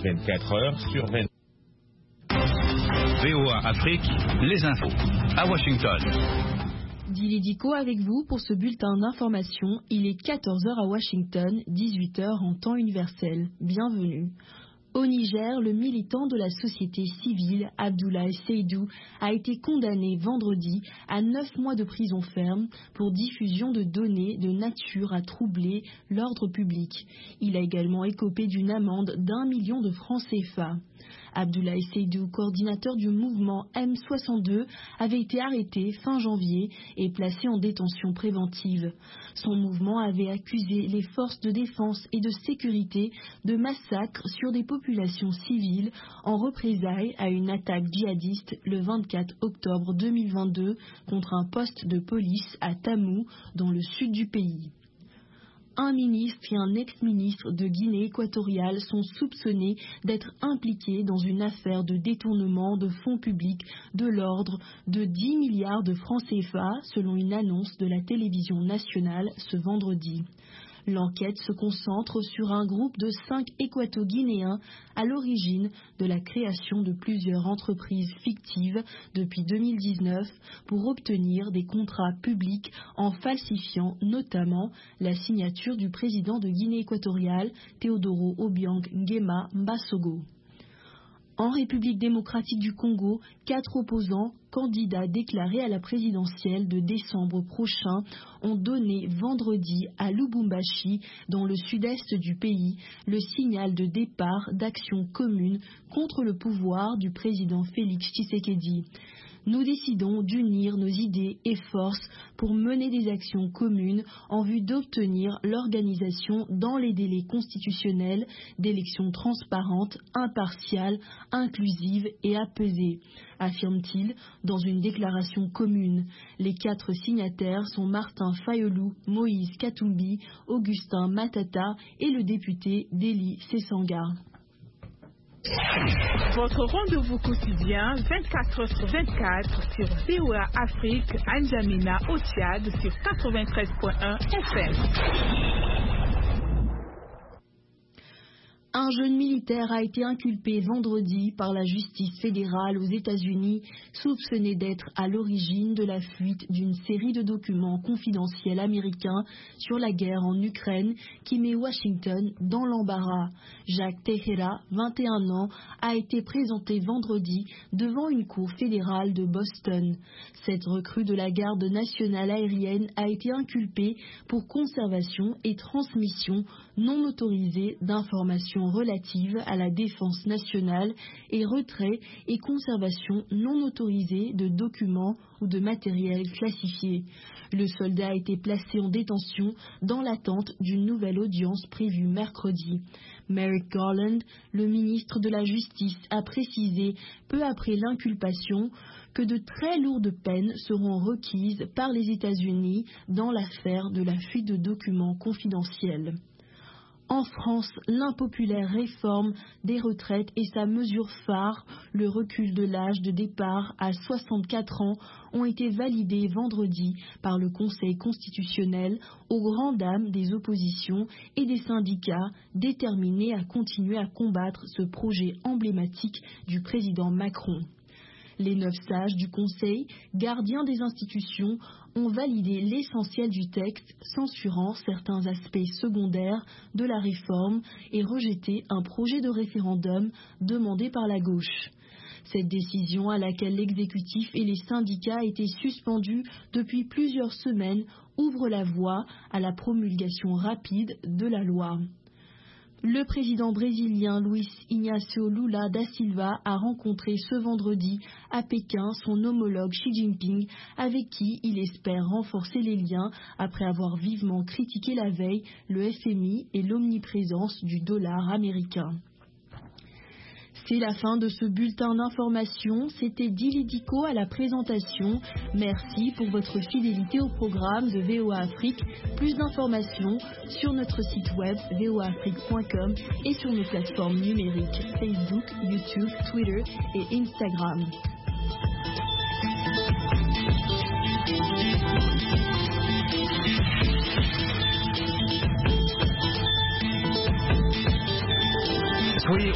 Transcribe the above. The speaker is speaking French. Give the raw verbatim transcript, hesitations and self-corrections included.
vingt-quatre heures sur vingt. V O A Afrique, les infos, à Washington. Dili Diko avec vous pour ce bulletin d'information. Il est quatorze heures à Washington, dix-huit heures en temps universel. Bienvenue. Au Niger, le militant de la société civile, Abdoulaye Seydou, a été condamné vendredi à neuf mois de prison ferme pour diffusion de données de nature à troubler l'ordre public. Il a également écopé d'une amende d'un million de francs C F A. Abdoulaye Seydou, coordinateur du mouvement M soixante-deux, avait été arrêté fin janvier et placé en détention préventive. Son mouvement avait accusé les forces de défense et de sécurité de massacres sur des populations civiles en représailles à une attaque djihadiste le vingt-quatre octobre deux mille vingt-deux contre un poste de police à Tamou, dans le sud du pays. Un ministre et un ex-ministre de Guinée équatoriale sont soupçonnés d'être impliqués dans une affaire de détournement de fonds publics de l'ordre de dix milliards de francs C F A, selon une annonce de la télévision nationale ce vendredi. L'enquête se concentre sur un groupe de cinq équato-guinéens à l'origine de la création de plusieurs entreprises fictives depuis deux mille dix-neuf pour obtenir des contrats publics en falsifiant notamment la signature du président de Guinée équatoriale, Teodoro Obiang Nguema Mbasogo. En République démocratique du Congo, quatre opposants, candidats déclarés à la présidentielle de décembre prochain, ont donné vendredi à Lubumbashi, dans le sud-est du pays, le signal de départ d'actions communes contre le pouvoir du président Félix Tshisekedi. Nous décidons d'unir nos idées et forces pour mener des actions communes en vue d'obtenir l'organisation dans les délais constitutionnels d'élections transparentes, impartiales, inclusives et apaisées, affirme-t-il dans une déclaration commune. Les quatre signataires sont Martin Fayolou, Moïse Katumbi, Augustin Matata et le député Deli Sessanga. Votre rendez-vous quotidien vingt-quatre heures sur vingt-quatre sur V O A Afrique, à N'Djamena au Tchad sur quatre-vingt-treize virgule un F M. Un jeune militaire a été inculpé vendredi par la justice fédérale aux États-Unis, soupçonné d'être à l'origine de la fuite d'une série de documents confidentiels américains sur la guerre en Ukraine qui met Washington dans l'embarras. Jacques Tejera, vingt et un ans, a été présenté vendredi devant une cour fédérale de Boston. Cette recrue de la garde nationale aérienne a été inculpée pour conservation et transmission non autorisée d'informations relatives à la défense nationale et retrait et conservation non autorisée de documents ou de matériel classifié. Le soldat a été placé en détention dans l'attente d'une nouvelle audience prévue mercredi. Merrick Garland, le ministre de la Justice, a précisé peu après l'inculpation que de très lourdes peines seront requises par les États-Unis dans l'affaire de la fuite de documents confidentiels. En France, l'impopulaire réforme des retraites et sa mesure phare, le recul de l'âge de départ à soixante-quatre ans, ont été validés vendredi par le Conseil constitutionnel aux grandes dames des oppositions et des syndicats déterminés à continuer à combattre ce projet emblématique du président Macron. Les neuf sages du Conseil, gardiens des institutions, ont validé l'essentiel du texte, censurant certains aspects secondaires de la réforme et rejeté un projet de référendum demandé par la gauche. Cette décision, à laquelle l'exécutif et les syndicats étaient suspendus depuis plusieurs semaines, ouvre la voie à la promulgation rapide de la loi. Le président brésilien Luiz Inácio Lula da Silva a rencontré ce vendredi à Pékin son homologue Xi Jinping, avec qui il espère renforcer les liens après avoir vivement critiqué la veille le F M I et l'omniprésence du dollar américain. C'est la fin de ce bulletin d'information. C'était Dili Diko à la présentation. Merci pour votre fidélité au programme de V O A Afrique. Plus d'informations sur notre site web v o a afrique point com et sur nos plateformes numériques Facebook, YouTube, Twitter et Instagram. Oui.